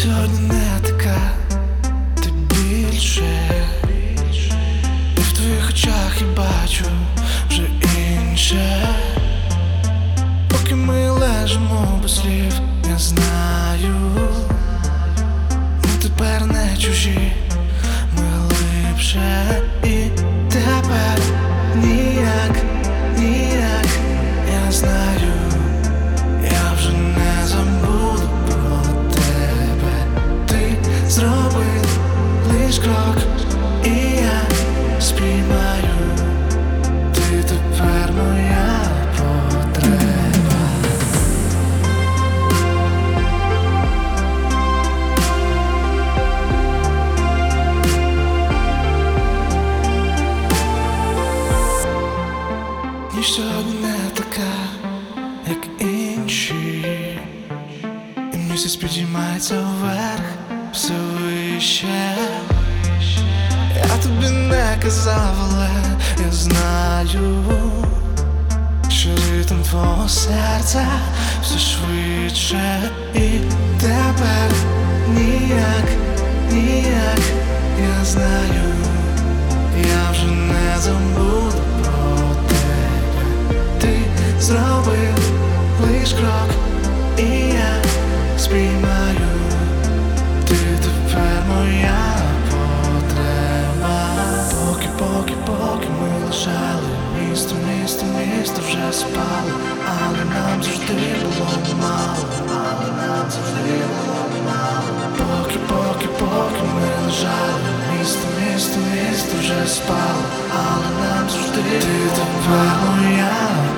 сьогодні не така, ти більше. І в твоїх очах я бачу вже інше. Поки ми лежимо без слів, я знаю, ми тепер не чужі, ми глибше. І тепер ніяк, я знаю, я вже не забуду про тебе. Ти зробив лиш крок, і я спіймаю, ти тепер моя потреба. Ніч сьогодні не така, як інші, і місяць підіймається вверх все вище. Я тобі не казав, але я знаю, що ритм твого серця все швидше. І тепер ніяк, я знаю, я вже не забуду про тебе. Ти зробив лиш крок, і я спіймаю, ти тепер моя потреба. Поки ми лежали, місто вже спало, але нам завжди було мало, Поки ми лежали, місто вже спало, але нам завжди ти тепер моя